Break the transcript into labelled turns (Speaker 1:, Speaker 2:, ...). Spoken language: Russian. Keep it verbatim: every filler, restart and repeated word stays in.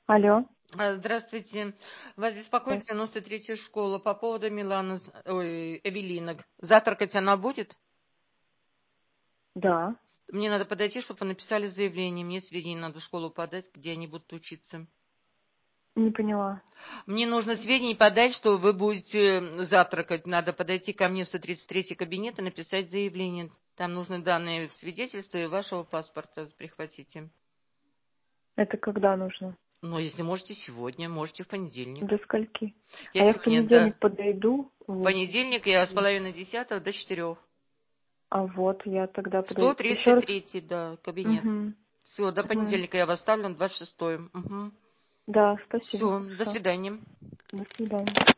Speaker 1: Алло.
Speaker 2: А, Здравствуйте. Вас беспокоит
Speaker 1: Да.
Speaker 2: девяносто третья школа по поводу Миланы, з- ой, Эвелинок. Завтракать она будет?
Speaker 1: Да.
Speaker 2: Мне надо подойти, чтобы вы написали заявление. Мне сведения надо в школу подать, где они будут учиться.
Speaker 1: Не поняла.
Speaker 2: Мне нужно сведения подать, что вы будете м, завтракать. Надо подойти ко мне в сто тридцать третий кабинет и написать заявление. Там нужны данные свидетельства и вашего паспорта прихватите.
Speaker 1: Это когда нужно?
Speaker 2: Но если можете сегодня, можете в понедельник.
Speaker 1: До скольки?
Speaker 2: Я
Speaker 1: А я в
Speaker 2: сегодня, да.
Speaker 1: понедельник подойду.
Speaker 2: В
Speaker 1: Вот.
Speaker 2: понедельник я с половины десятого до четырех.
Speaker 1: А вот я тогда подойду. Еще раз.
Speaker 2: сто тридцать третий, да, кабинет.
Speaker 1: Угу.
Speaker 2: Все, до
Speaker 1: Угу.
Speaker 2: понедельника я вас ставлю на двадцать шестое. Угу.
Speaker 1: Да, спасибо.
Speaker 2: Все, до
Speaker 1: Хорошо.
Speaker 2: свидания.
Speaker 1: До свидания.